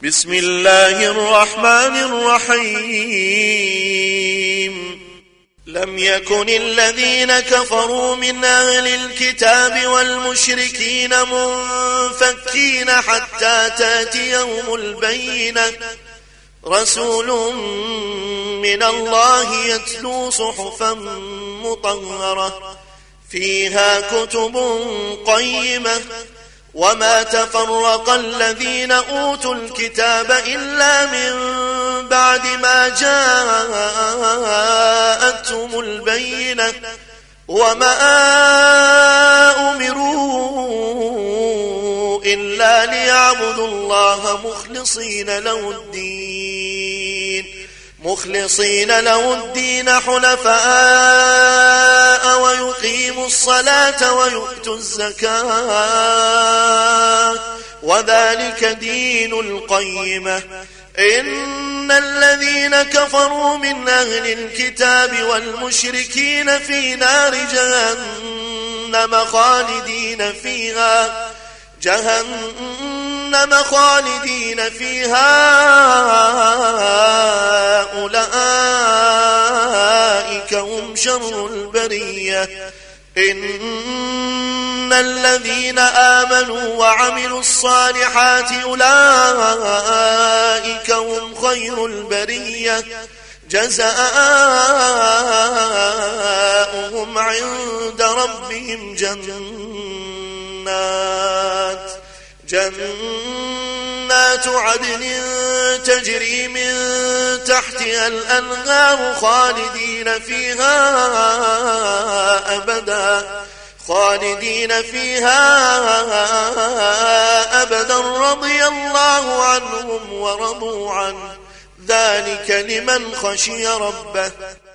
بسم الله الرحمن الرحيم لم يكن الذين كفروا من أهل الكتاب والمشركين منفكين حتى تأتيهم البينة رسول من الله يتلو صحفا مطهرة فيها كتب قيمة وما تفرق الذين أوتوا الكتاب إلا من بعد ما جاءتهم البينة وما أمروا إلا ليعبدوا الله مخلصين له الدين حنفاء ويقيموا الصلاة ويؤتوا الزكاة وذلك دين القيمة إن الذين كفروا من أهل الكتاب والمشركين في نار جهنم خالدين فيها أولئك هم شر البرية إن الذين آمنوا وعملوا الصالحات أولئك هم خير البرية جزاؤهم عند ربهم جنات عدن تجري من تحتها الأنهار خالدين فيها أبدا رضي الله عنهم ورضوا عنه ذلك لمن خشي ربه